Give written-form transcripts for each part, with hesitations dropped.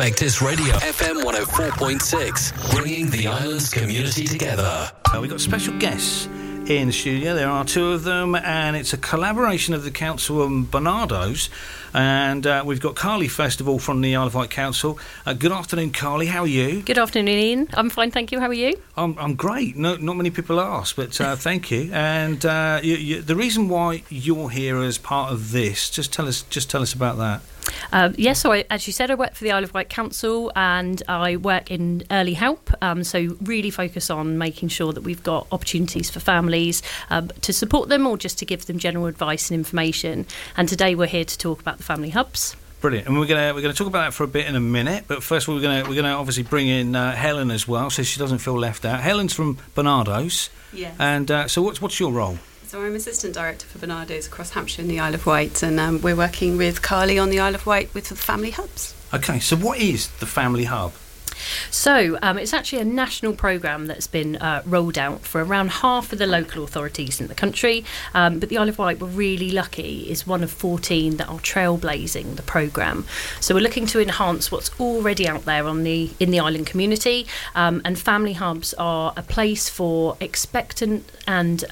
Vectis Radio, FM 104.6, bringing the island's community together. We've got special guests in the studio. There are two of them, and it's a collaboration of the Council and Barnardo's. And we've got Carly, first of all, from the Isle of Wight Council. Good afternoon, Carly. How are you? Good afternoon, Ian. I'm fine, thank you. How are you? I'm great. Not many people ask, but thank you. And the reason why you're here as part of this, just tell us about that. Yes, so as you said, I work for the Isle of Wight Council and I work in early help, so really focus on making sure that we've got opportunities for families to support them or just to give them general advice and information. And today we're here to talk about the family hubs. Brilliant, and we're gonna talk about that for a bit in a minute. But first of all, we're gonna obviously bring in Helen as well, so she doesn't feel left out. Helen's from Barnardo's, yes. And so what's your role? So I'm Assistant Director for Barnardo's across Hampshire and the Isle of Wight, and we're working with Carly on the Isle of Wight with the family hubs. Okay, so what is the family hub? So it's actually a national programme that's been rolled out for around half of the local authorities in the country, but the Isle of Wight, we're really lucky, is one of 14 that are trailblazing the programme. So we're looking to enhance what's already out there in the island community, and family hubs are a place for expectant and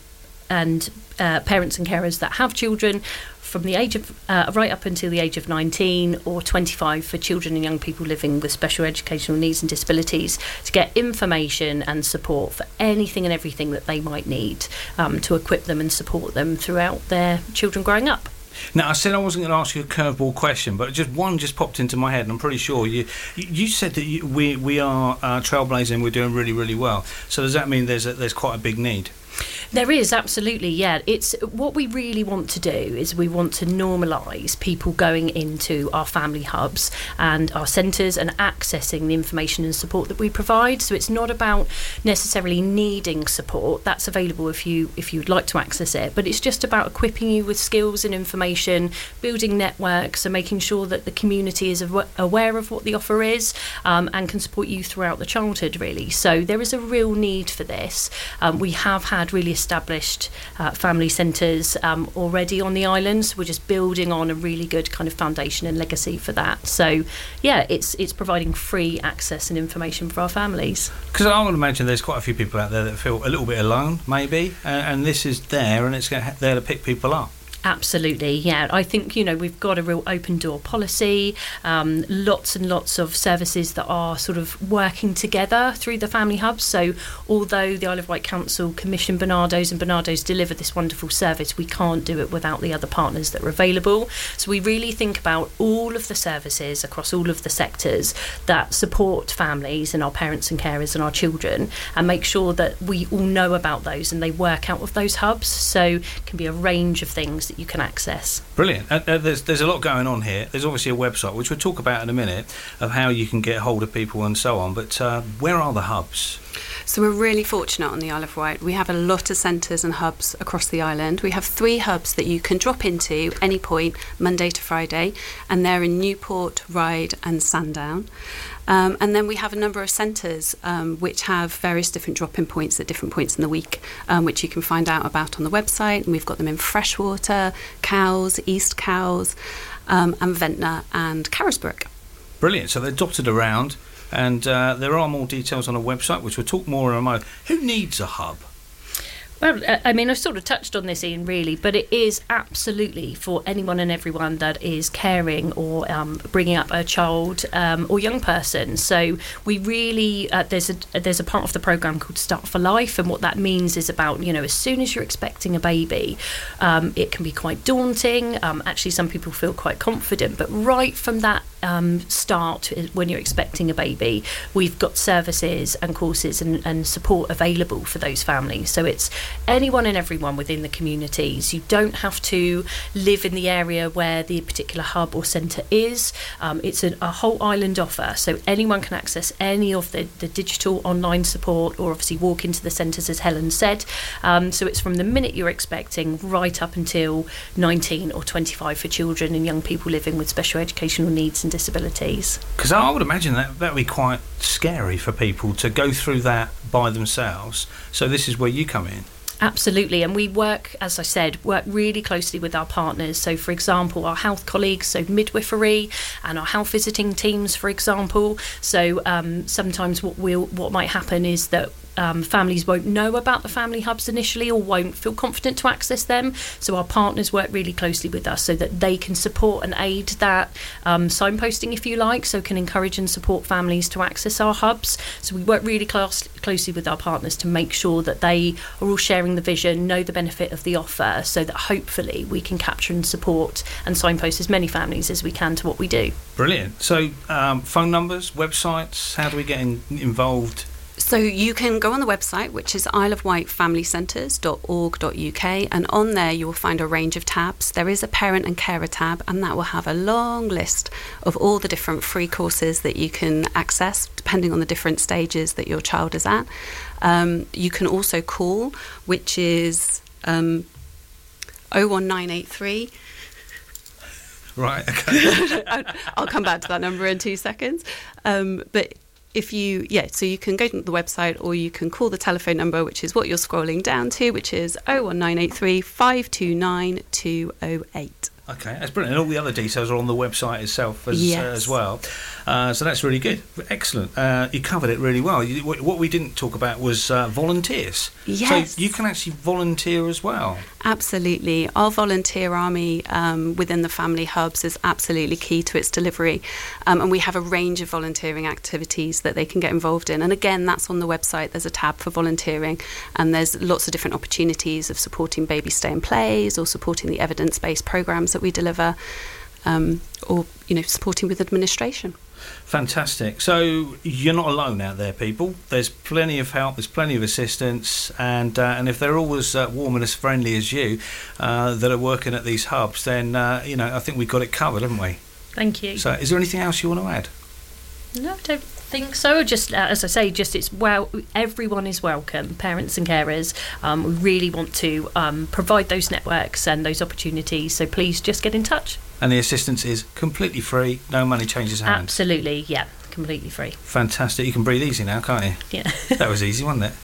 parents and carers that have children from the age of right up until the age of 19 or 25 for children and young people living with special educational needs and disabilities, to get information and support for anything and everything that they might need to equip them and support them throughout their children growing up. Now, I said I wasn't going to ask you a curveball question, but one just popped into my head, and I'm pretty sure you said that we are trailblazing, we're doing really, really well. So does that mean there's quite a big need? There is, absolutely, yeah. It's what we really want to do is we want to normalise people going into our family hubs and our centres and accessing the information and support that we provide. So it's not about necessarily needing support. That's available if you'd like to access it, but it's just about equipping you with skills and information, building networks and making sure that the community is aware of what the offer is, and can support you throughout the childhood, really. So there is a real need for this. We have had really established family centres already on the island, so we're just building on a really good kind of foundation and legacy for that. So yeah, it's providing free access and information for our families. Because I would imagine there's quite a few people out there that feel a little bit alone, maybe, and this is there, and it's there to pick people up. Absolutely, yeah. I think, we've got a real open door policy, lots and lots of services that are sort of working together through the family hubs. So although the Isle of Wight Council commission Barnardo's and Barnardo's deliver this wonderful service, we can't do it without the other partners that are available. So we really think about all of the services across all of the sectors that support families and our parents and carers and our children, and make sure that we all know about those and they work out of those hubs. So it can be a range of things that you can access. Brilliant. There's a lot going on here. There's obviously a website, which we'll talk about in a minute, of how you can get hold of people and so on. But where are the hubs? So we're really fortunate on the Isle of Wight. We have a lot of centres and hubs across the island. We have 3 hubs that you can drop into any point, Monday to Friday, and they're in Newport, Ryde and Sandown. And then we have a number of centres which have various different drop-in points at different points in the week, which you can find out about on the website. And we've got them in Freshwater, Cowes, East Cowes, and Ventnor and Carisbrooke. Brilliant. So they're dotted around, and there are more details on a website, which we'll talk more in a moment. Who needs a hub? Well, I mean, I've sort of touched on this, Ian, really, but it is absolutely for anyone and everyone that is caring or bringing up a child or young person. So we really, there's a part of the programme called Start for Life, and what that means is about, as soon as you're expecting a baby, it can be quite daunting. Actually, some people feel quite confident, but right from that start, when you're expecting a baby, we've got services and courses and support available for those families. So it's anyone and everyone within the communities. You don't have to live in the area where the particular hub or centre is. It's a whole island offer, so anyone can access any of the digital online support, or obviously walk into the centres, as Helen said. So it's from the minute you're expecting right up until 19 or 25 for children and young people living with special educational needs and disabilities. Because I would imagine that would be quite scary for people to go through that by themselves. So this is where you come in. Absolutely, and we work, as I said, really closely with our partners. So, for example, our health colleagues, so midwifery, and our health visiting teams, for example. So, sometimes what might happen is that families won't know about the family hubs initially or won't feel confident to access them. So our partners work really closely with us so that they can support and aid that signposting, if you like, so can encourage and support families to access our hubs. So we work really closely with our partners to make sure that they are all sharing the vision, know the benefit of the offer, so that hopefully we can capture and support and signpost as many families as we can to what we do. Brilliant. So phone numbers, websites, how do we get involved? So you can go on the website, which is isleofwightfamilycentres.org.uk, and on there you will find a range of tabs. There is a parent and carer tab, and that will have a long list of all the different free courses that you can access depending on the different stages that your child is at. You can also call, which is 01983. Right, okay. I'll come back to that number in 2 seconds. But so you can go to the website or you can call the telephone number, which is what you're scrolling down to, which is 01983 529 208. Okay, that's brilliant. And all the other details are on the website itself as well. So that's really good. Excellent. You covered it really well. What we didn't talk about was volunteers. Yes. So you can actually volunteer as well. Absolutely. Our volunteer army within the family hubs is absolutely key to its delivery. And we have a range of volunteering activities that they can get involved in. And again, that's on the website. There's a tab for volunteering, and there's lots of different opportunities of supporting baby stay and plays or supporting the evidence-based programs that we deliver, or supporting with administration. Fantastic. So you're not alone out there, people. There's plenty of help, there's plenty of assistance, and if they're all as warm and as friendly as you that are working at these hubs, then I think we've got it covered, haven't we? Thank you. So is there anything else you want to add? No, I don't think so. Just as I say, everyone is welcome, parents and carers. We really want to provide those networks and those opportunities, so please just get in touch. And the assistance is completely free, no money changes hands. Absolutely, yeah, completely free. Fantastic. You can breathe easy now, can't you? Yeah. That was easy, wasn't it?